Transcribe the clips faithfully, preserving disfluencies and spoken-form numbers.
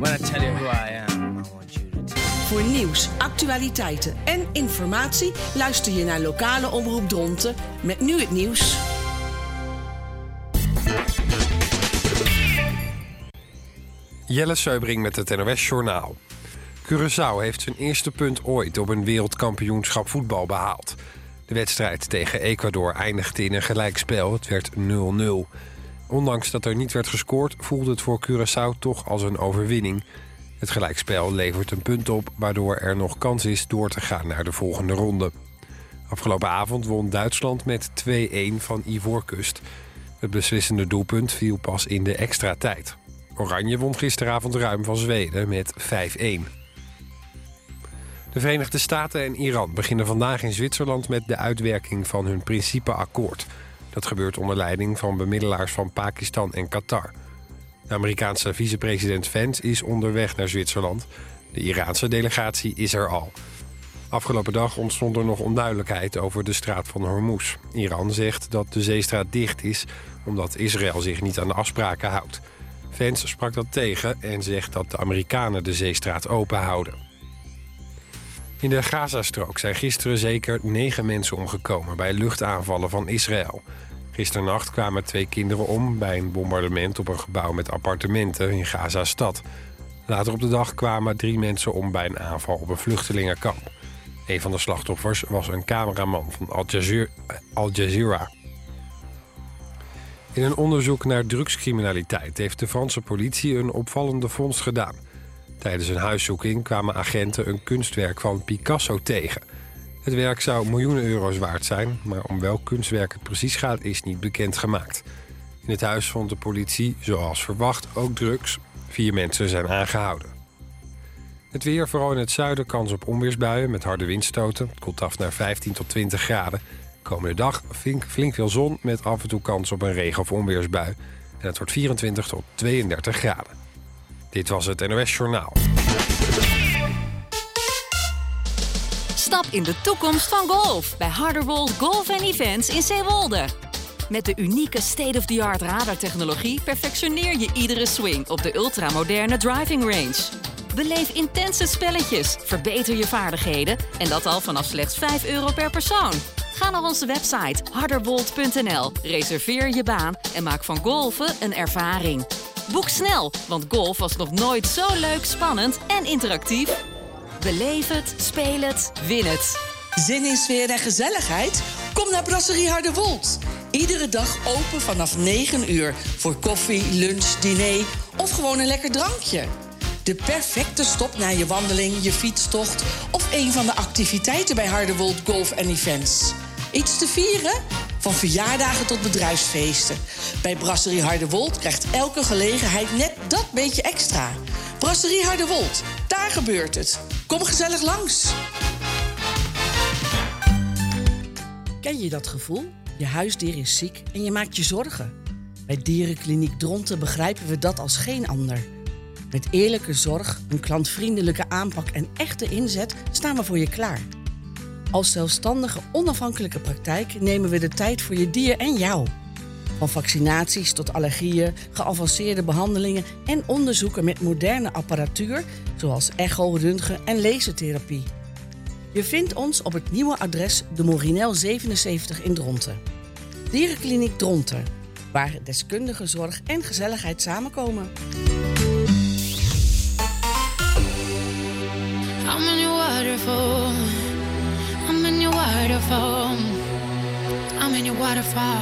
When I tell you who I am, I want you to tell me. Voor nieuws, actualiteiten en informatie luister je naar lokale Omroep Dronten met nu het nieuws. Jelle Seubring met het N O S Journaal. Curaçao heeft zijn eerste punt ooit op een wereldkampioenschap voetbal behaald. De wedstrijd tegen Ecuador eindigde in een gelijkspel. Het werd nul nul. Ondanks dat er niet werd gescoord, voelde het voor Curaçao toch als een overwinning. Het gelijkspel levert een punt op, waardoor er nog kans is door te gaan naar de volgende ronde. Afgelopen avond won Duitsland met twee-een van Ivoorkust. Het beslissende doelpunt viel pas in de extra tijd. Oranje won gisteravond ruim van Zweden met vijf-een. De Verenigde Staten en Iran beginnen vandaag in Zwitserland met de uitwerking van hun principeakkoord. Dat gebeurt onder leiding van bemiddelaars van Pakistan en Qatar. De Amerikaanse vicepresident Vance is onderweg naar Zwitserland. De Iraanse delegatie is er al. Afgelopen dag ontstond er nog onduidelijkheid over de straat van Hormuz. Iran zegt dat de zeestraat dicht is omdat Israël zich niet aan de afspraken houdt. Vance sprak dat tegen en zegt dat de Amerikanen de zeestraat open houden. In de Gazastrook zijn gisteren zeker negen mensen omgekomen bij luchtaanvallen van Israël. Gisternacht kwamen twee kinderen om bij een bombardement op een gebouw met appartementen in Gaza-stad. Later op de dag kwamen drie mensen om bij een aanval op een vluchtelingenkamp. Een van de slachtoffers was een cameraman van Al Jazeera. Al Jazeera. In een onderzoek naar drugscriminaliteit heeft de Franse politie een opvallende vondst gedaan. Tijdens een huiszoeking kwamen agenten een kunstwerk van Picasso tegen. Het werk zou miljoenen euro's waard zijn, maar om welk kunstwerk het precies gaat is niet bekendgemaakt. In het huis vond de politie, zoals verwacht, ook drugs. Vier mensen zijn aangehouden. Het weer, vooral in het zuiden, kans op onweersbuien met harde windstoten. Het koelt af naar vijftien tot twintig graden. Komende dag flink, flink veel zon met af en toe kans op een regen- of onweersbui. En het wordt vierentwintig tot tweeëndertig graden. Dit was het N O S Journaal. Stap in de toekomst van golf bij Harderwold Golf and Events in Zeewolde. Met de unieke state-of-the-art radartechnologie perfectioneer je iedere swing op de ultramoderne driving range. Beleef intense spelletjes, verbeter je vaardigheden en dat al vanaf slechts vijf euro per persoon. Ga naar onze website harderwold punt n l, reserveer je baan en maak van golfen een ervaring. Boek snel, want golf was nog nooit zo leuk, spannend en interactief. Beleef het, speel het, win het. Zin in sfeer en gezelligheid? Kom naar Brasserie Harderwold. Iedere dag open vanaf negen uur voor koffie, lunch, diner of gewoon een lekker drankje. De perfecte stop na je wandeling, je fietstocht of een van de activiteiten bij Harderwold Golf and Events. Iets te vieren? Van verjaardagen tot bedrijfsfeesten. Bij Brasserie Harderwold krijgt elke gelegenheid net dat beetje extra. Brasserie Harderwold, daar gebeurt het. Kom gezellig langs. Ken je dat gevoel? Je huisdier is ziek en je maakt je zorgen. Bij Dierenkliniek Dronten begrijpen we dat als geen ander. Met eerlijke zorg, een klantvriendelijke aanpak en echte inzet staan we voor je klaar. Als zelfstandige, onafhankelijke praktijk nemen we de tijd voor je dier en jou. Van vaccinaties tot allergieën, geavanceerde behandelingen en onderzoeken met moderne apparatuur, zoals echo, röntgen en lasertherapie. Je vindt ons op het nieuwe adres de Morinel zevenenzeventig in Dronten. Dierenkliniek Dronten, waar deskundige zorg en gezelligheid samenkomen. I'm in your waterfall. I'm in your waterfall. I'm in your waterfall.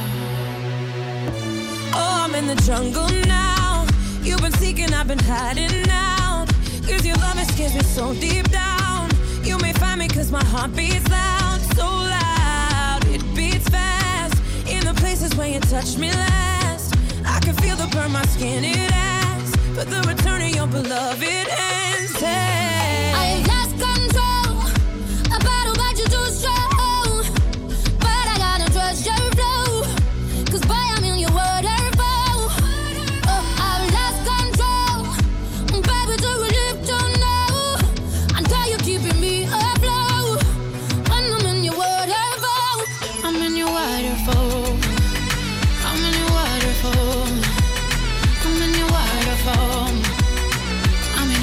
Oh, I'm in the jungle now. You've been seeking, I've been hiding out. Cause your love scares me so deep down. You may find me cause my heart beats loud. So loud, it beats fast. In the places where you touched me last. I can feel the burn, my skin, it asks. But the return of your beloved ends. Hey. I lost control. A battle but you too strong. But I gotta trust your flow. Cause boy I'm in your waterfall. Oh, I lost control. Baby do we live to know? I know you're keeping me afloat. When I'm in your waterfall. I'm in your waterfall. I'm in your waterfall. I'm in your waterfall. I'm in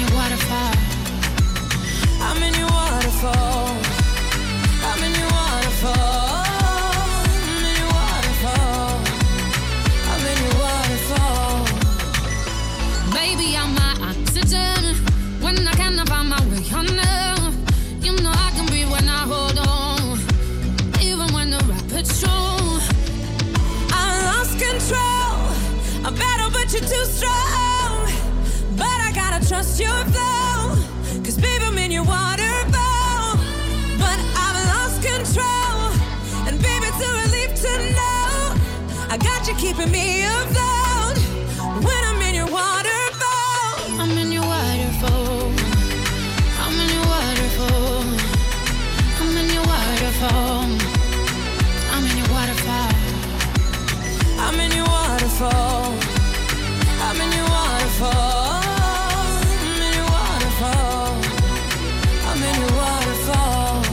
trust your flow. Cause baby, I'm in your waterfall. But I've lost control. And baby, it's a relief to know I got you keeping me afloat. When I'm in your waterfall, I'm in your waterfall. I'm in your waterfall. I'm in your waterfall. I'm in your waterfall. I'm in your waterfall. I'm in your waterfall. I'm in your waterfall. I'm in your waterfall.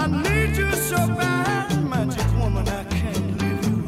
I need you so bad, magic woman, I can't leave you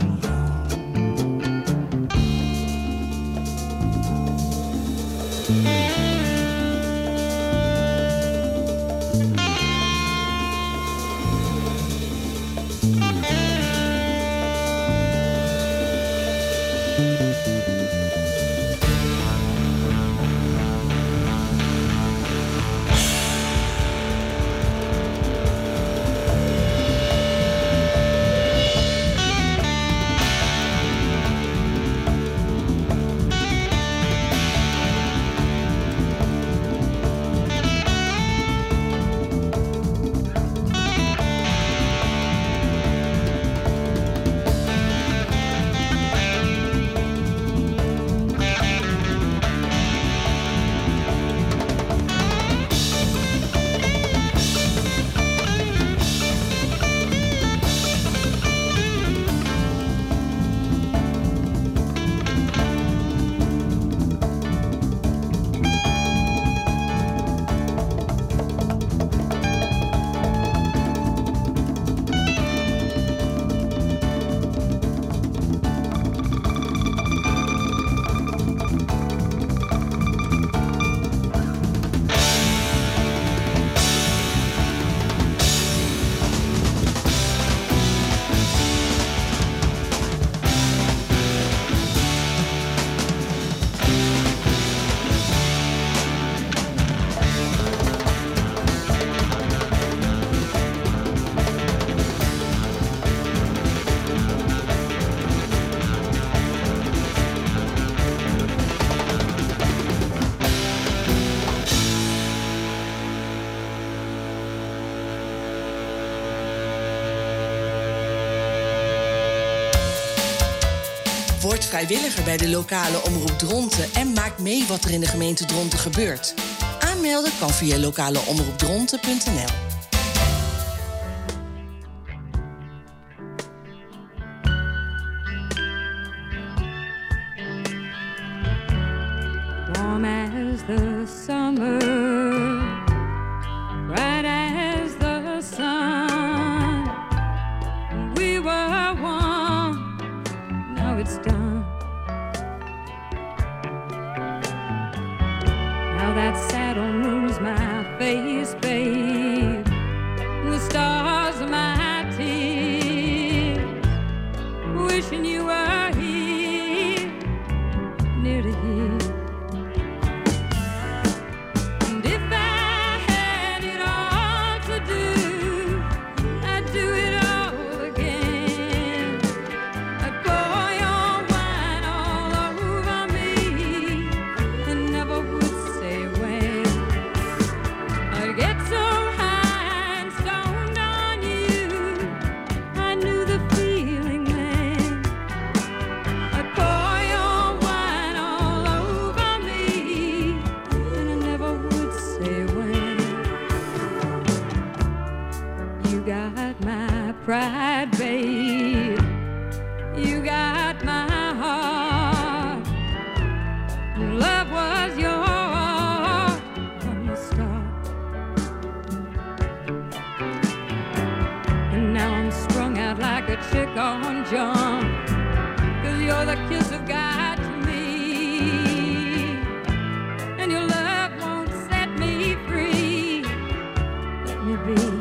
Word vrijwilliger bij de lokale omroep Dronten en maak mee wat er in de gemeente Dronten gebeurt. Aanmelden kan via lokaleomroepdronten punt n l. Warm as the summer, bright as the sun. We were one, now it's done. Now that saddle moves my face, babe. The stars are my tears. Wishing you were here, near to hear. Pride, babe, you got my heart. Love was yours from the start. And now I'm strung out like a chick on jump, 'cause you're the kiss of God to me. And your love won't set me free. Let me be.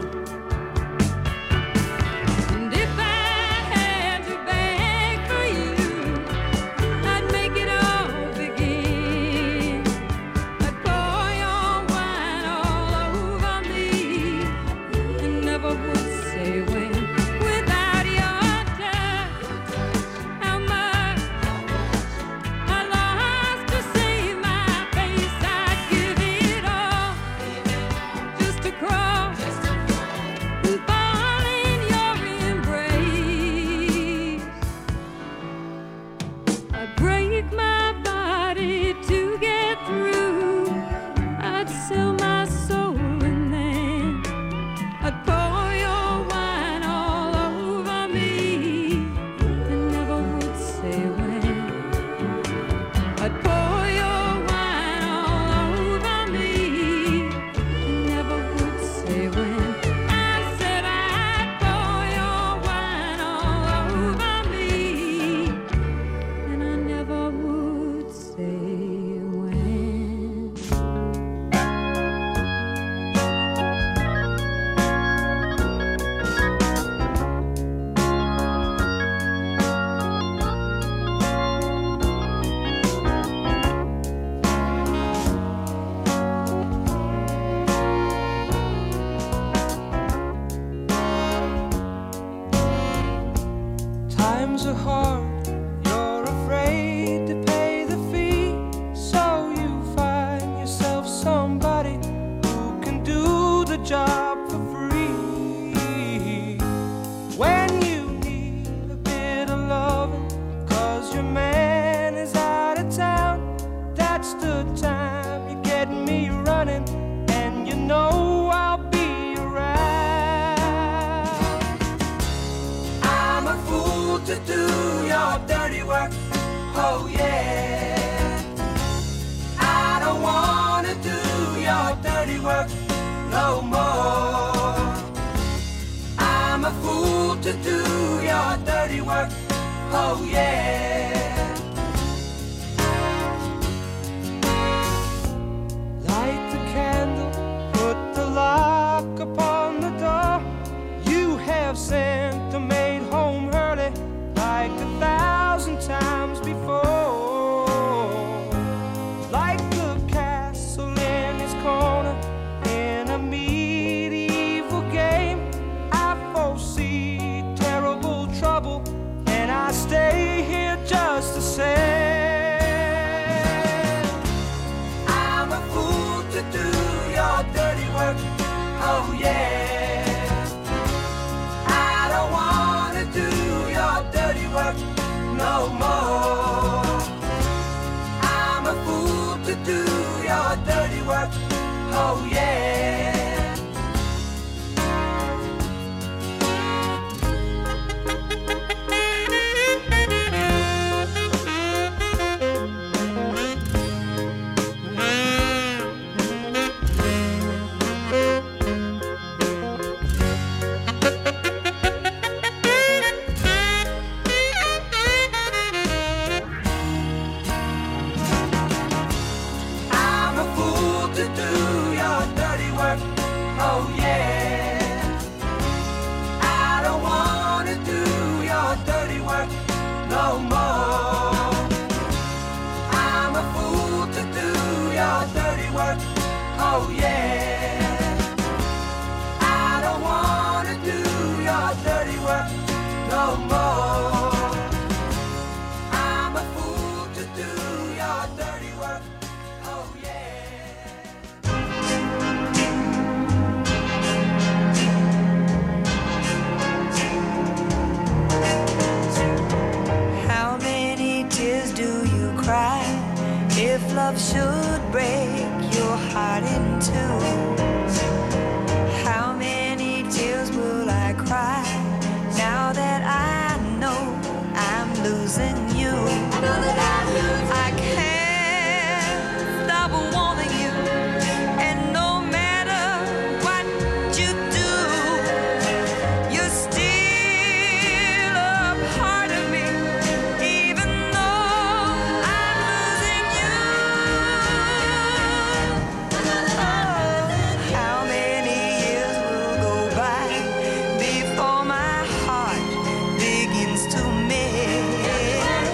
times are hard, you're afraid to pay the fee, so you find yourself somebody who can do the job for free. When you need a bit of loving, cause your man is out of town, that's the time you get me running, and you know I'll be around. I'm a fool to do your dirty work, oh yeah. I don't wanna do your dirty work no more. I'm a fool to do your dirty work, oh yeah. Light the candle, put the lock upon the door. You have sent the maid home early like a thousand times before. Like the castle in his corner in a medieval game, I foresee terrible trouble, and I stay here just the same. I'm a fool to do your dirty work, oh yeah. I don't wanna do your dirty work no more. I'm a fool to do your dirty work, oh yeah. I'm a fool to do your dirty work, oh yeah. I don't wanna do your dirty work no more. I'm a fool to do your dirty work, oh yeah. I don't wanna do your dirty work no more. I'm a fool to do your dirty work, oh yeah. How many tears do you cry if love should break your heart in two? How many tears will I cry now that I know I'm losing you? I can't stop wanting you, and no matter what you do, you're still a part of me, even though I'm losing you. Oh, how many years will go by before my heart begins to mend?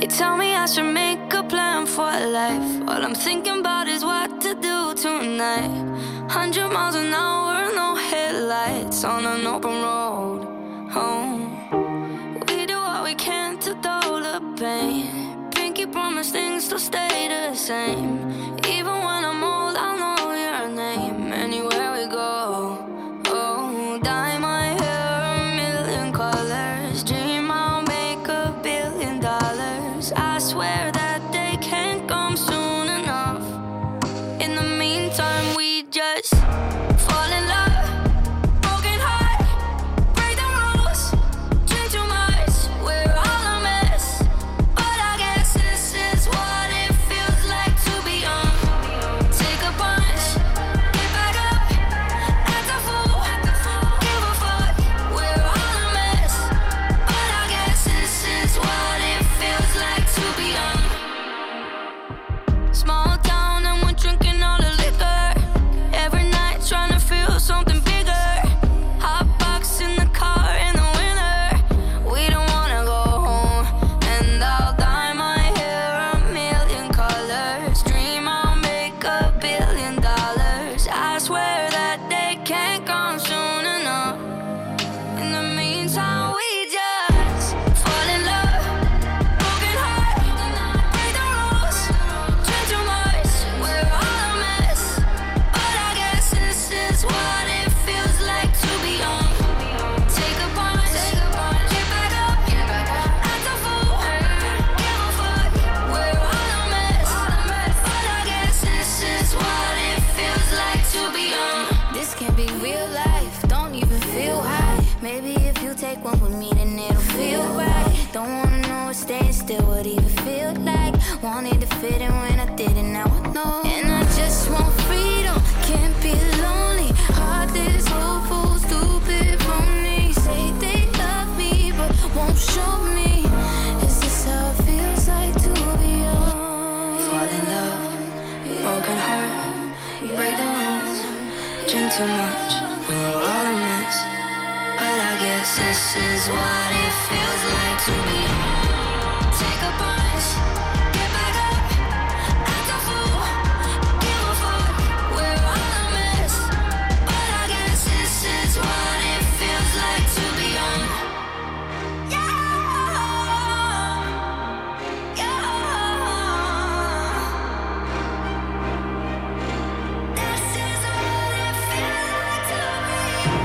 They tell me I should make a plan for life. All I'm thinking about is what to do tonight. Hundred miles an hour, no headlights on an open road home. We do what we can to dull the pain. Pinky promise things to stay the same. Even when I'm old, I'll know your name. Anywhere we go, oh, dye my hair a million colors. Dream I'll make a billion dollars. I swear that they can't come soon enough. In the meantime, we just fall in love. Broken heart, break the rules. Drink too much, we're all a mess. But I guess this is what it feels like to be young. Take a punch, get back up, act a fool, give a fuck. We're all a mess. But I guess this is what it feels like to be young. Small town and we're drinking all the liquor. Every night trying to feel something bigger. Hot box in the car in the winter. We don't wanna go home. And I'll dye my hair a million colors. Dream I'll make a billion dollars. I swear that they can't come soon enough. In the meantime, we just fall in love. Broken heart, break the rules. Drink too much, we're all a mess. But I guess this is what it feels like to be young. Take a punch, get back up, act a fool, give a fuck. We're all a mess. But I guess this is what it feels like to be young. This can't be real life, don't even feel high. Maybe if you take one with me, then it'll feel right. Don't wanna know what staying still would even feel like. Wanted to fit in when I didn't, now I know. And I just want freedom, can't be lonely. Heartless, hopeful, stupid, phony. Say they love me, but won't show me. Is this how it feels like to be young? Fall in love, broken heart, break the rules. Drink too much, we're all a mess. But I guess this is what it feels like to be young. Take a punch, get back up, act a fool, give a fuck. We're all a mess. But I guess this is what it feels like to be young. Yeah, yeah. This is what it feels like to be young.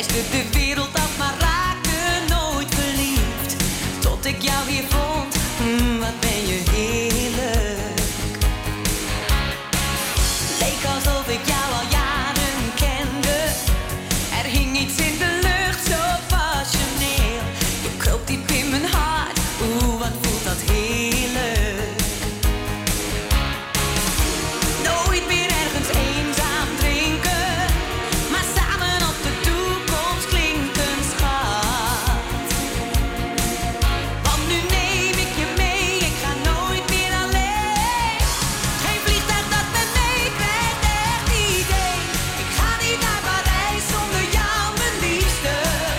reisde de wereld af, maar raakte nooit verliefd. Tot ik jou weer vond, mm, wat ben je heerlijk. Leek alsof ik jou al jaren kende. Er hing iets in de lucht, zo passioneel. Je kroop diep in mijn hart, oeh, wat voelt dat heerlijk. Nooit meer ergens eenzaam drinken, maar samen op de toekomst klinken, schat. Want nu neem ik je mee, ik ga nooit meer alleen. Geen vliegtuig dat me meekrijgt, echt idee. Ik ga niet naar Parijs zonder jou, mijn liefste.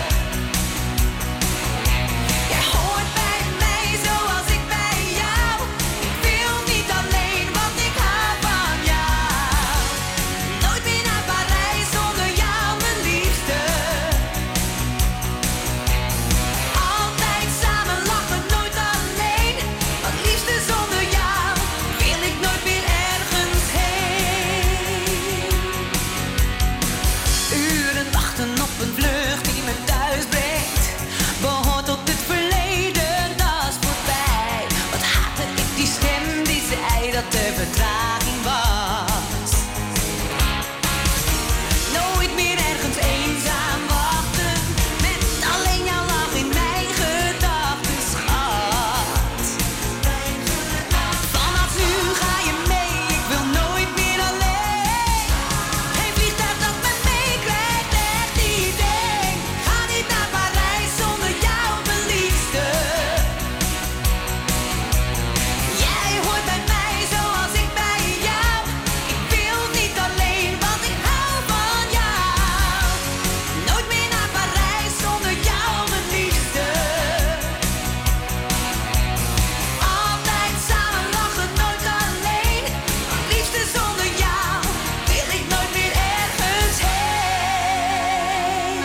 Jij hoort bij mij zoals ik bij jou. Ik wil niet alleen, want ik hou van jou. Nooit meer naar Parijs zonder jou, mijn liefste. Altijd samen lachen, nooit alleen. Want liefste zonder jou wil ik nooit meer ergens heen. Uren wachten op een vlucht die me thuis brengt. Behoort tot het verleden, dat is voorbij. Wat haatte ik die stem die zei dat er vertraging was. Nooit meer ergens eenzaam wachten, met alleen jouw lach in mijn gedachten, schat. Vanaf nu ga je mee, ik wil nooit meer alleen. Geen vliegtuig dat me meekrijgt, echt idee. Ga niet naar Parijs zonder jou, mijn liefste. Jij hoort bij mij zoals ik bij jou. Ik wil niet alleen, want ik hou van jou. Nooit meer naar Parijs zonder jou, mijn liefste. Altijd samen lachen, nooit alleen. Liefste zonder jou wil ik nooit meer ergens heen.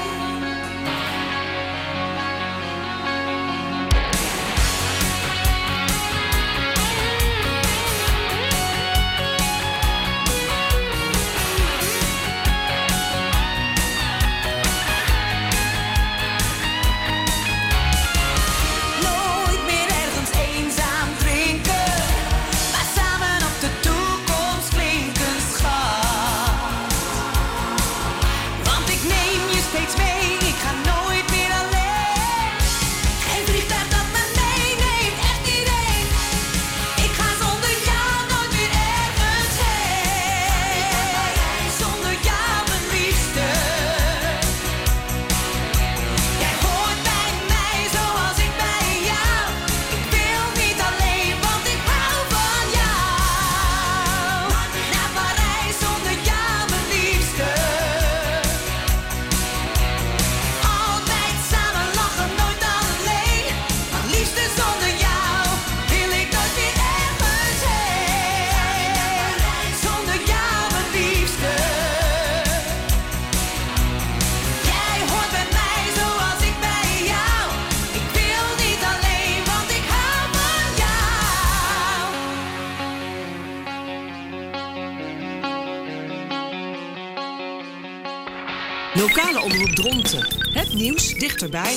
Nooit meer ergens eenzaam drinken, maar samen op de toekomst klinken, schat. Want ik neem je steeds mee, ik ga nooit meer alleen. Geen vliegtuig dat me meeneemt, echt iedereen. Ik ga zonder jou nooit meer ergens heen. Zonder jou, mijn liefste. Jij hoort bij mij zoals ik bij jou. Ik wil niet alleen, want ik hou van jou. Naar Parijs zonder jou, mijn liefste. Altijd samen lachen, nooit alleen. Want liefste zonder jou wil ik nooit meer ergens heen. Zonder jou, mijn liefste. Jij hoort bij mij zoals ik bij jou. Ik wil niet alleen, want ik hou van jou. Lokale omroep Dronten. Het nieuws dichterbij.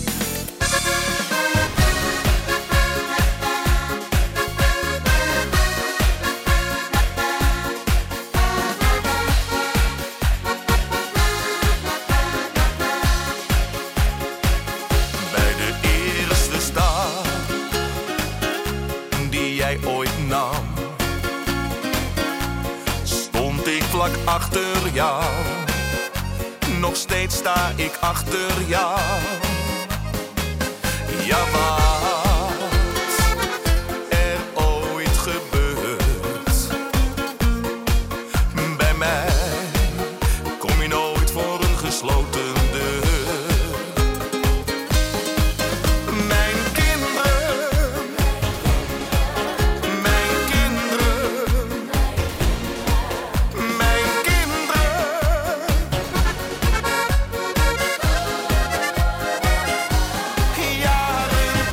Bij de eerste stap die jij ooit nam, stond ik vlak achter jou. Nog steeds sta ik achter jou. Ja, wat er ooit gebeurt bij mij, kom je nooit voor een gesloten deur. Mijn kinderen, mijn kinderen, mijn kinderen. Jaren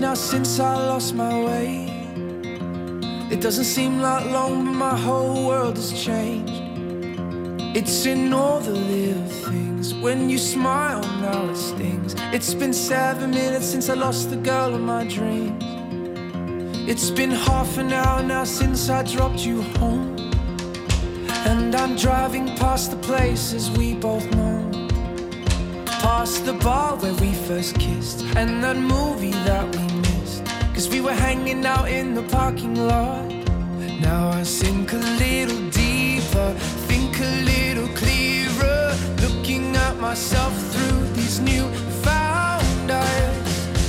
now since I lost my way. It doesn't seem like long, but my whole world has changed. It's in all the little things. When you smile, now it stings. It's been seven minutes since I lost the girl of my dreams. It's been half an hour now since I dropped you home. And I'm driving past the places we both know. Past the bar where we first kissed, and that movie that we missed, 'cause we were hanging out in the parking lot. Now I sink a little deeper, think a little clearer, looking at myself through these newfound eyes.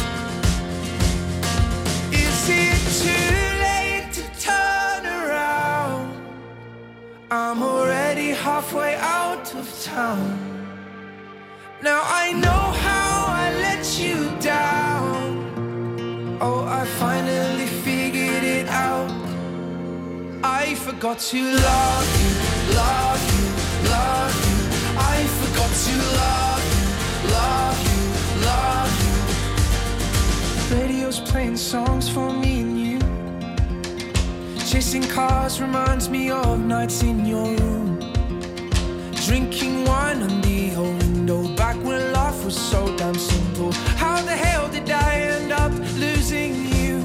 Is it too late to turn around? I'm already halfway out of town. Now I know how I let you down. Oh, I finally figured it out. I forgot to love you, love you, love you. I forgot to love you, love you, love you. Radio's playing songs for me and you. Chasing cars reminds me of nights in your room. Drinking wine on the old window, back when life was so damn simple. How the hell did I end up losing you?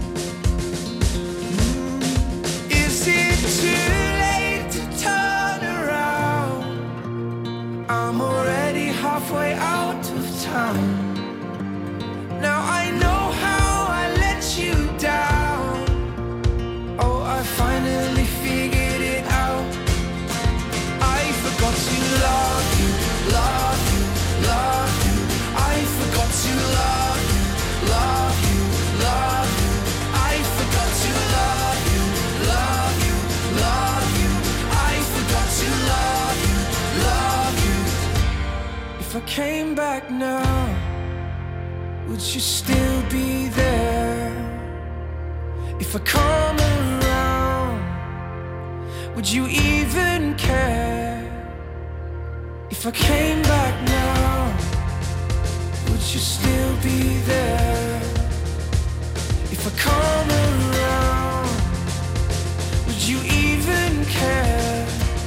Mm. Is it too late to turn around? I'm already halfway out of town. Now I know how I let you down. Oh, I finally figured it out. I forgot to love you, love you, love you. I forgot to love you, love you, love you. I forgot to love you, love you, love you. I forgot to love you, love you. If I came back now, would you still be there? If I come around, would you even care? If I came back now, would you still be there? If I come around, would you even care?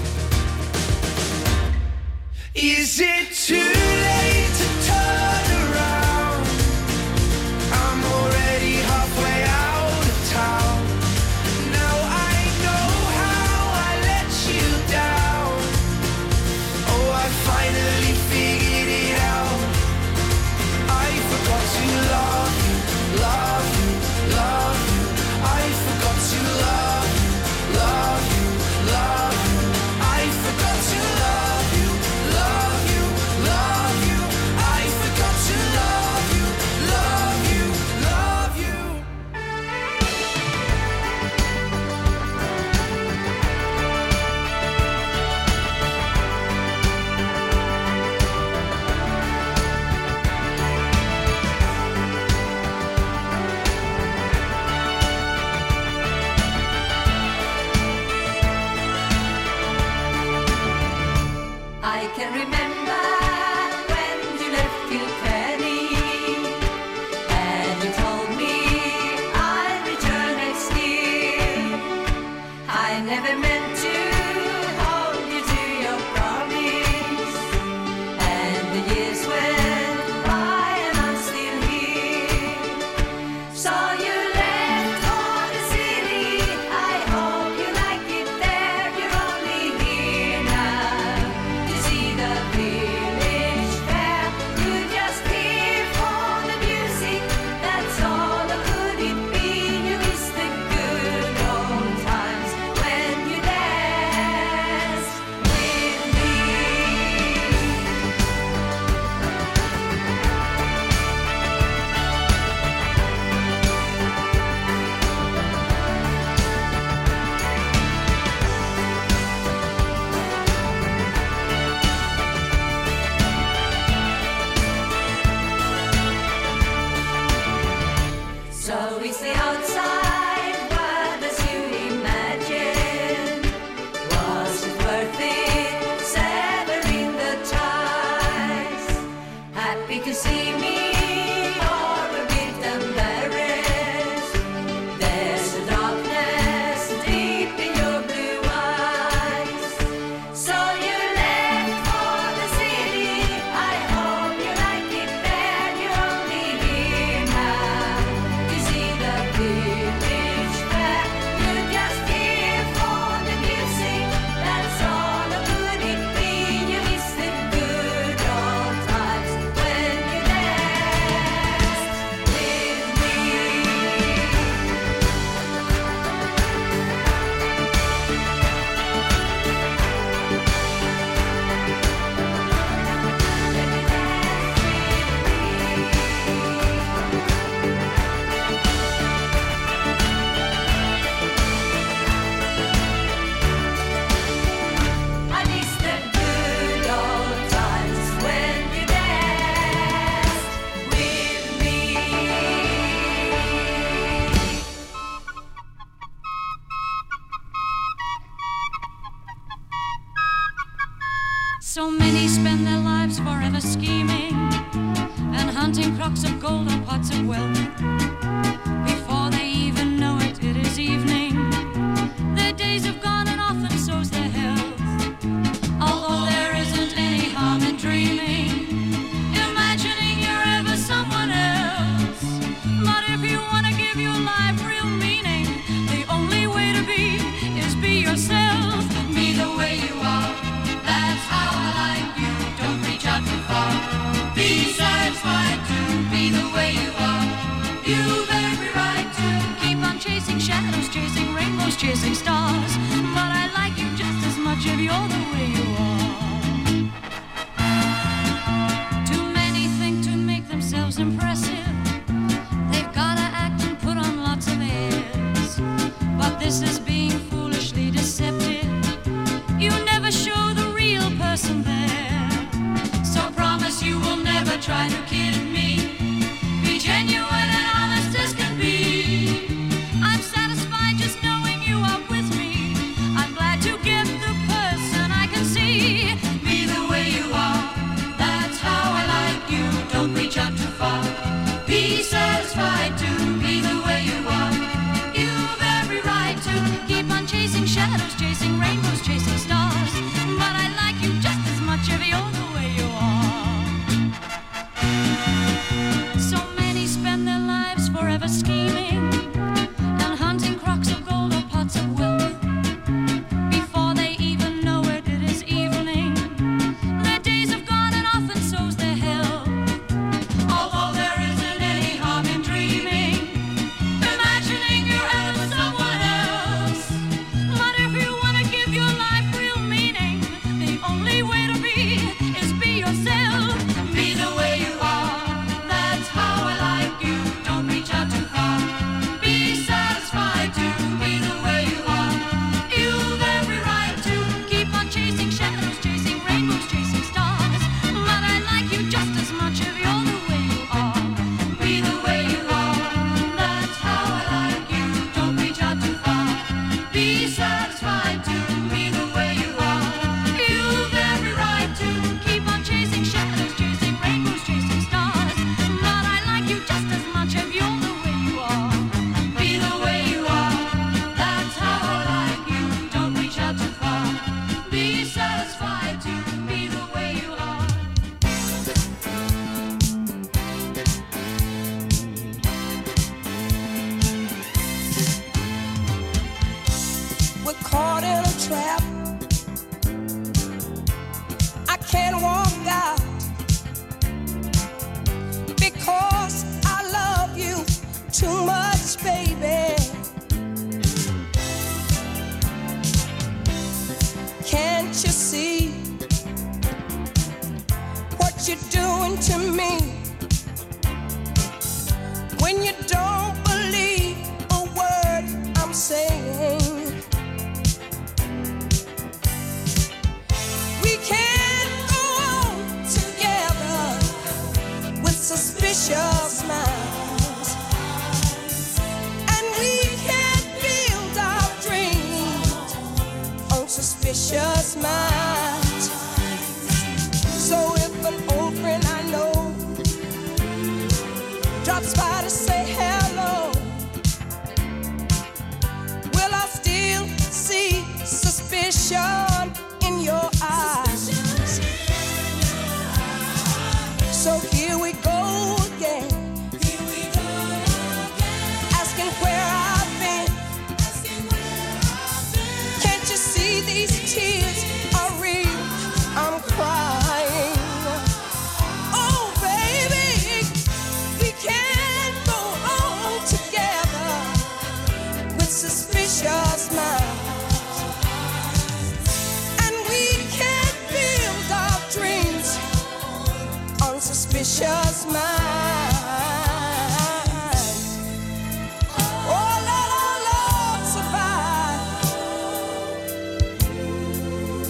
Is it too late to turn around? I'm already halfway out of town. Now I know how I let you down. Oh, I finally figured it out. I forgot to love you, love you, love you. I forgot to love you, love you, love you. I forgot to love you, love you, love you. I forgot to love you, love you, love you. I can remember when you left Kilkenny, and you told me I'd return next year. I never meant to hold you to your promise, and the years went by and I'm still here. So you left for the city, I hope you like it there. You're only here now to see the village fair. You just here for the music, that's all. Or could it be you miss the good old times when you danced with me? So we stay outside, what does you imagine? Was it worth it, severing the ties? Happy to see me, or a bit embarrassed? So many spend their lives forever scheming and hunting crocks of gold or pots of wealth. Before they even know it, it is evening. Their days have gone and often so's their health. Although there isn't any harm in dreaming, imagining you're ever someone else. But if you want to give your life real meaning, the only way to be is be yourself. Be the way you are, that's how I like you. Don't reach out too far. Be satisfied to be the way you are. You've every right to keep on chasing shadows, chasing rainbows, chasing stars. But I like you just as much if you're the way you are. Too many think to make themselves impressive, they've gotta act and put on lots of airs. But this is being foolishly deceptive. You never show the real person there. So promise you will never try to kid me. Be genuine and honest as can be. I'm satisfied just knowing you are with me. I'm glad to get the person I can see. Be the way you are, that's how I like you. Don't reach out too far. Be satisfied to be the way you are. You've every right to keep on chasing shadows, chasing rainbows, chasing stars. But I like you just as much if you're the way you are. So many spend their lives forever scheming and hunting crocks of gold or pots of wealth. Before they even know it, it is evening. Their days have gone and often so's their health. Although there isn't any harm in dreaming, imagining you're ever someone else. But if you want to give your life real meaning, the only way to be is be yourself. Be the way you are, that's how I like you. Don't reach out too far. Be satisfied to be the way you are. You've every right to keep on chasing shadows, chasing rainbows, chasing stars. But I like you just as much if you're the way you are. Be the way you are, that's how I like you. Don't reach out too far. Be satisfied to be the way you are. You've every right to keep on chasing shadows, chasing rainbows, chasing stars. But I like you just as much if you're the way you are. Be the way you are, that's how I like you. Don't reach out too far. Be satisfied to be the way you are. We're caught in a trap. I can't walk out because I love you too much, baby. Can't you see what you're doing to me? When you don't believe a word I'm saying. We can't go on together with suspicious minds, and we can't build our dreams on suspicious minds. So if an old friend I know drops by to say hello, will I still see suspicion in your eyes? So here we go again, asking where I've been. Can't you see these tears are real? I'm crying. Oh baby, we can't go on together with suspicious minds, and we can't build our dreams on suspicious minds. Oh, let our love survive.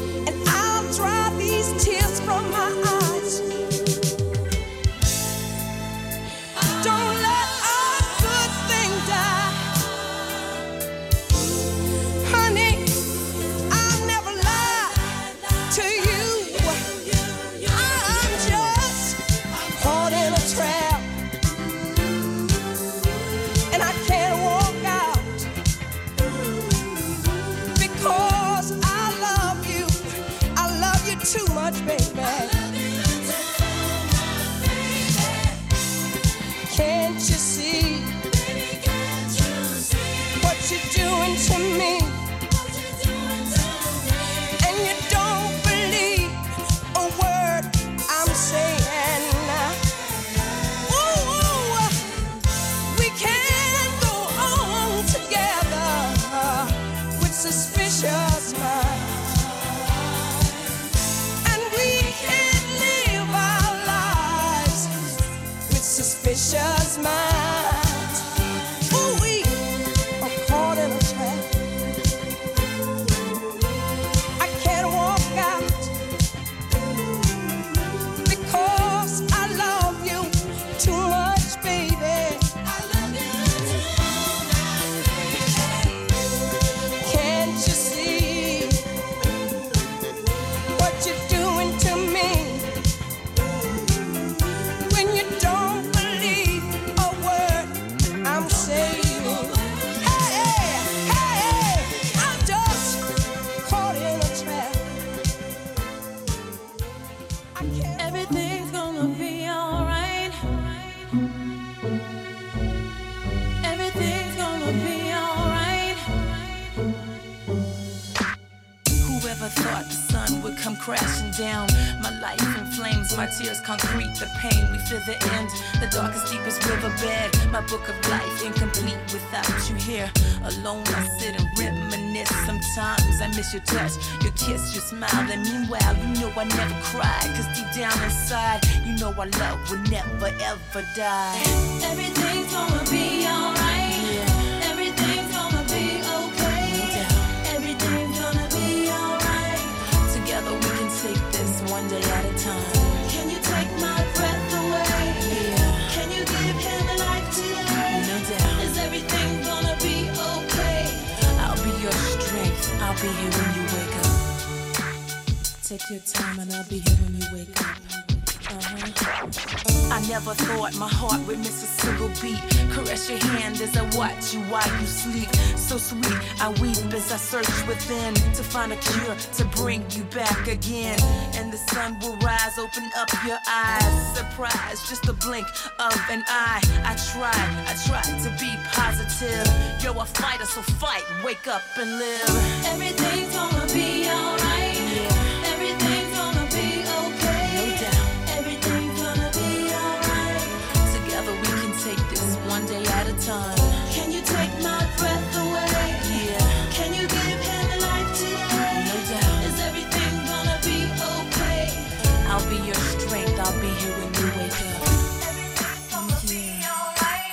crashing down. My life in flames, my tears concrete, the pain, we feel the end. The darkest, deepest riverbed, my book of life incomplete without you here. Alone I sit and reminisce. Sometimes I miss your touch, your kiss, your smile. And meanwhile, you know I never cry, cause deep down inside, you know our love will never ever die. Everything's gonna be alright. Yeah. Everything's gonna be okay. Yeah. Everything's gonna be alright. Together we can take this one day at a time. Can you take my breath away? Yeah. Can you give him a life today? No doubt. Is everything gonna be okay? I'll be your strength, I'll be here when you wake up. Take your time and I'll be here when you wake up. Uh-huh. I never thought my heart would miss a single beat. Caress your hand as I watch you while you sleep. So sweet, I weep as I search within to find a cure to bring you back again. And the sun will rise, open up your eyes. Surprise, just a blink of an eye. I tried, I tried to be positive. You're a fighter, so fight, wake up and live. Everything's gonna be alright. Yeah. Everything's gonna be okay. No doubt. Everything's gonna be alright. Together we can take this one day at a time. Can you take my breath away? Yeah. Can you give him a life today? No doubt. Is everything gonna be okay? I'll be your strength, I'll be here when you wake up. Everything's gonna be alright.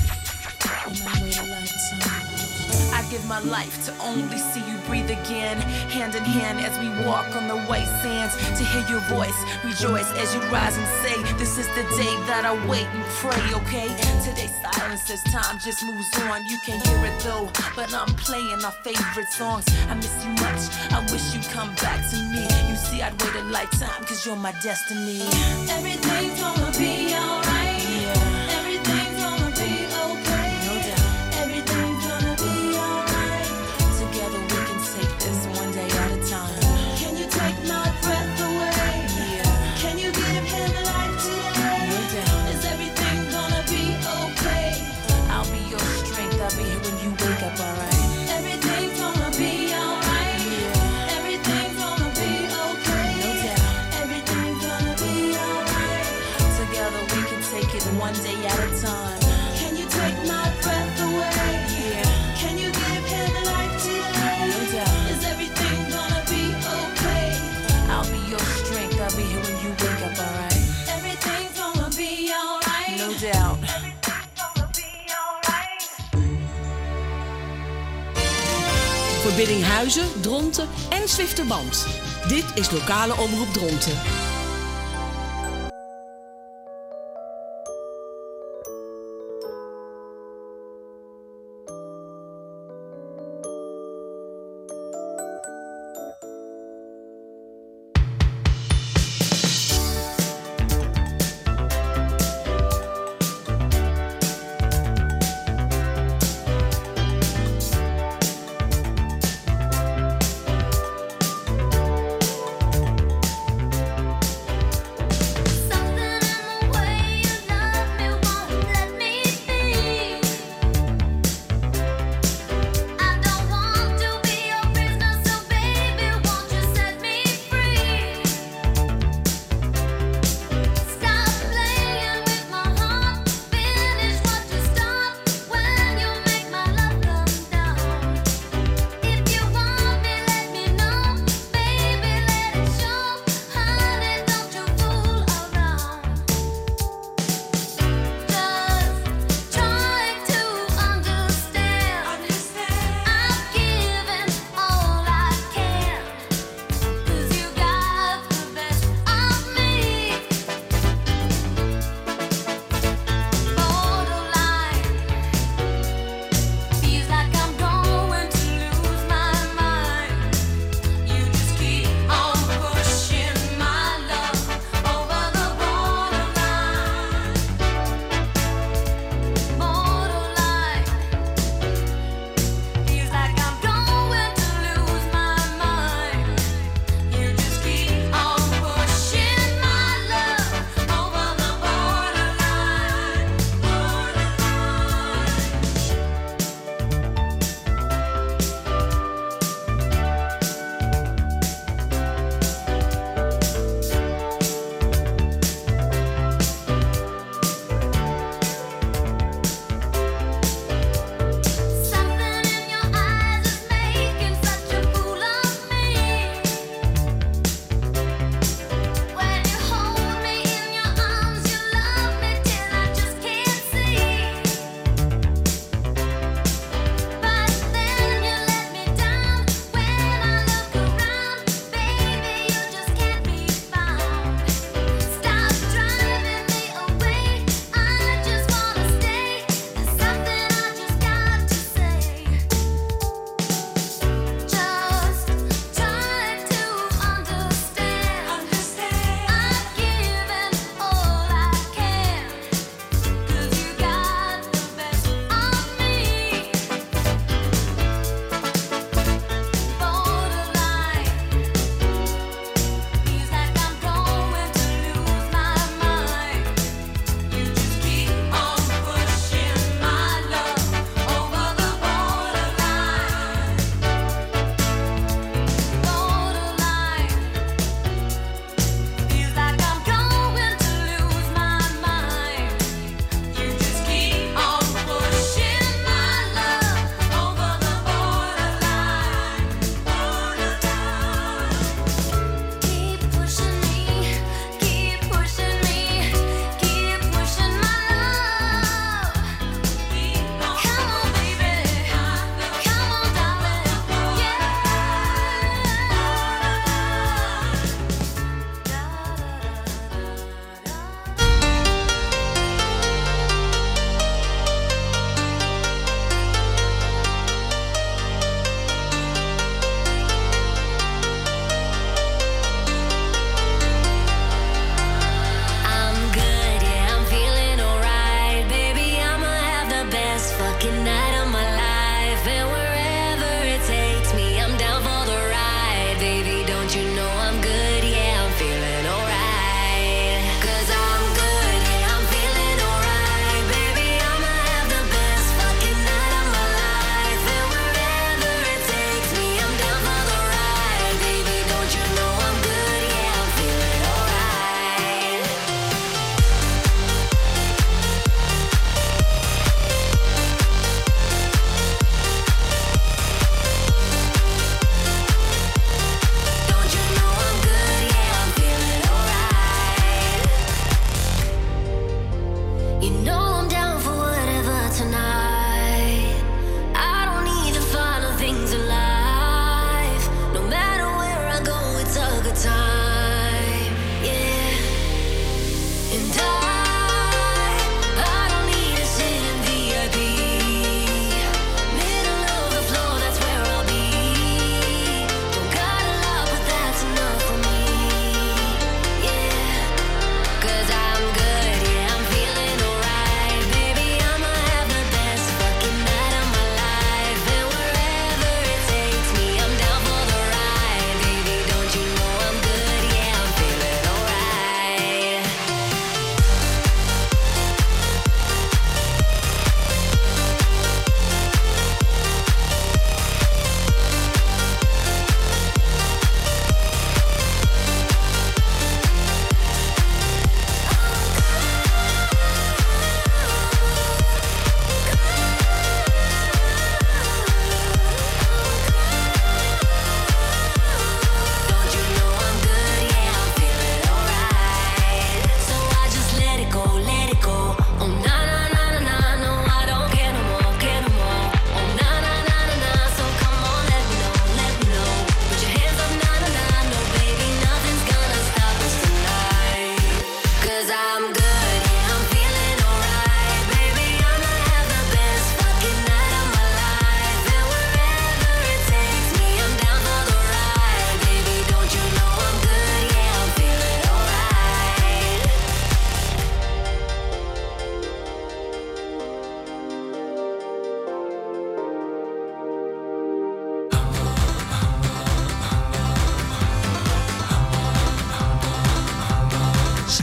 In my way to lifetime. I give my life to only see you breathe again. Hand in hand as we walk on the white sands. To hear your voice, rejoice as you rise and say, this is the day that I wait and pray, okay? Today's silence as time just moves on. You can't hear it though, but I'm playing our favorite songs. I miss you much, I wish you'd come back to me. You see, I'd wait a lifetime, cause you're my destiny. Everything's gonna be alright. Yeah. Everything's gonna be okay. No doubt. Everything's gonna be alright. Together we can take this one day at a time. Can you take my breath away? Yeah. Can you give him a life today? No doubt. Is everything gonna be okay? I'll be your strength, I'll be here when you wake up, alright? Everything's gonna be alright. Yeah. Everything's gonna be okay. No doubt. Everything's gonna be alright. Together we can take it one day at a time. Can you take my breath away? Yeah. Can you give him a life today? No doubt. Is everything gonna be okay? I'll be your strength, I'll be here when you wake up, alright? Everything's gonna be alright. No doubt. Everything's gonna be alright. Voor Biddinghuizen, Dronten en Zwifterband. Dit is lokale omroep Dronten.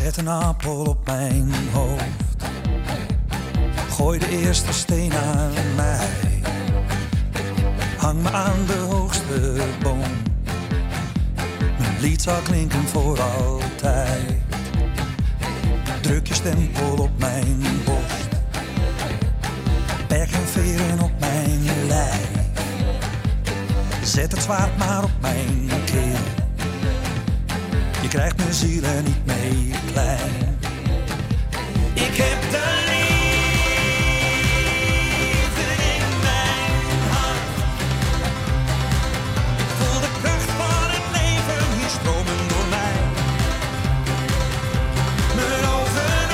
Zet een appel op mijn hoofd. Gooi de eerste steen aan mij. Hang me aan de hoogste boom. Mijn lied zal klinken voor altijd. Druk je stempel op mijn borst. Perk en veren op mijn lijf. Zet het zwaard maar op mijn keel. Je krijgt mijn zielen niet mee klein. Ik heb de liefde in mijn hart. Ik voel de kracht van het leven hier stromen door mij. Mijn ogen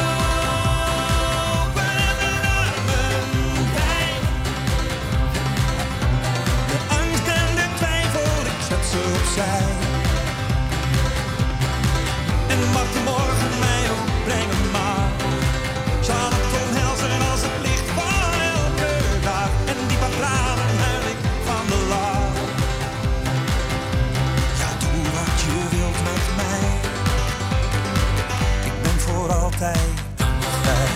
open en mijn armen wijd. De angst en de twijfel, ik zet ze opzij. En wat de morgen mij ook brengen mag, zal het omhelzen als het licht van elke dag. En diep aan tranen huil ik van de lach. Ja, doe wat je wilt met mij. Ik ben voor altijd vrij.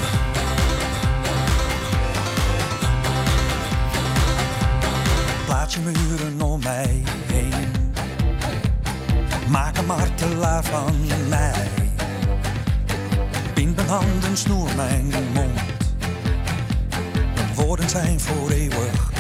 Plaats je muren om mij heen. Maak een martelaar van mij. Bind mijn handen, snoer mijn mond. Mijn woorden zijn voor eeuwig